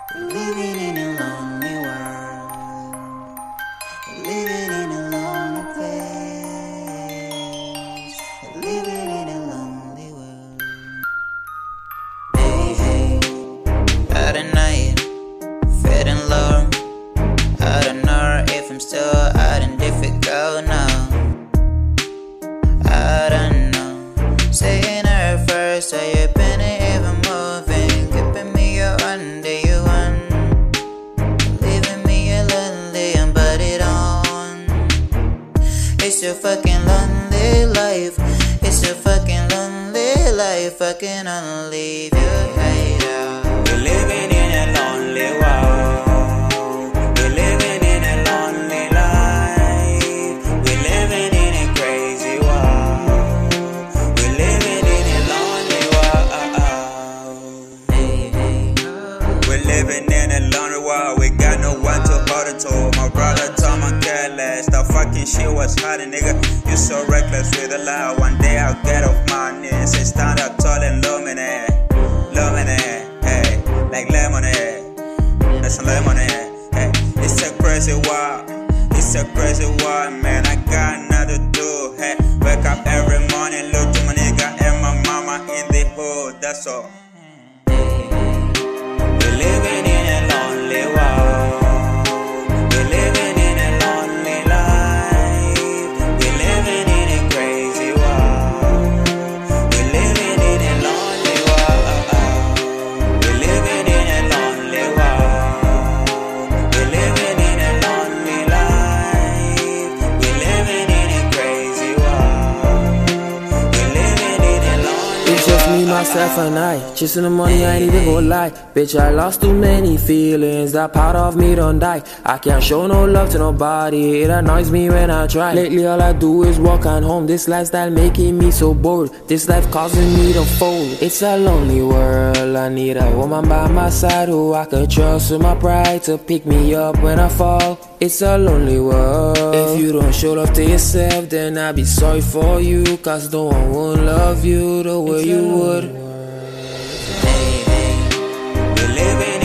Living in a lonely world, living in a lonely place, living in a lonely world. Hey, hey, out at night, feeling low. I don't know if I'm still out and difficult now. I don't know, saying her first, are you been even moving? Keeping me under you on, leaving me lonely and put it on. It's your fucking lonely life, it's your fucking lonely life. I can only leave you right out. We're living in a lonely world. We're living in a lonely life. We're living in a crazy world. We're living in a lonely world. Hey, hey, We're living in a lonely world. We got no one to hold it to. My brother told me careless. The fucking shit was hot, nigga. You so reckless with the lie. One day I'll get off my knees and stand up tall and luminate. Luminate, hey, like lemonade. That's some lemonade, hey. It's a crazy world. It's a crazy world, man. I got nothing to do, hey. Wake up every morning, look to my nigga and my mama in the hood. That's all. We're living in a lonely world. We're living in a lonely life. We're living in a crazy world. We're living in a lonely world. We're living in a lonely world. We're living in a lonely life. We're living in a crazy world. We're living in a lonely It's just me, myself, and I. Chasing the money, I ain't even gonna lie. Bitch, I lost too many feelings. That part of me don't die. I can't show no love to nobody. It annoys me when I try. Lately, all I do is walk on home. This lifestyle making me so bored. This life causing me to fold. It's a lonely world. I need a woman by my side who I could trust with my pride to pick me up when I fall. It's a lonely world. If you don't show love to yourself, then I'll be sorry for you. Cause no one will love you the way you would. hey, hey. We're living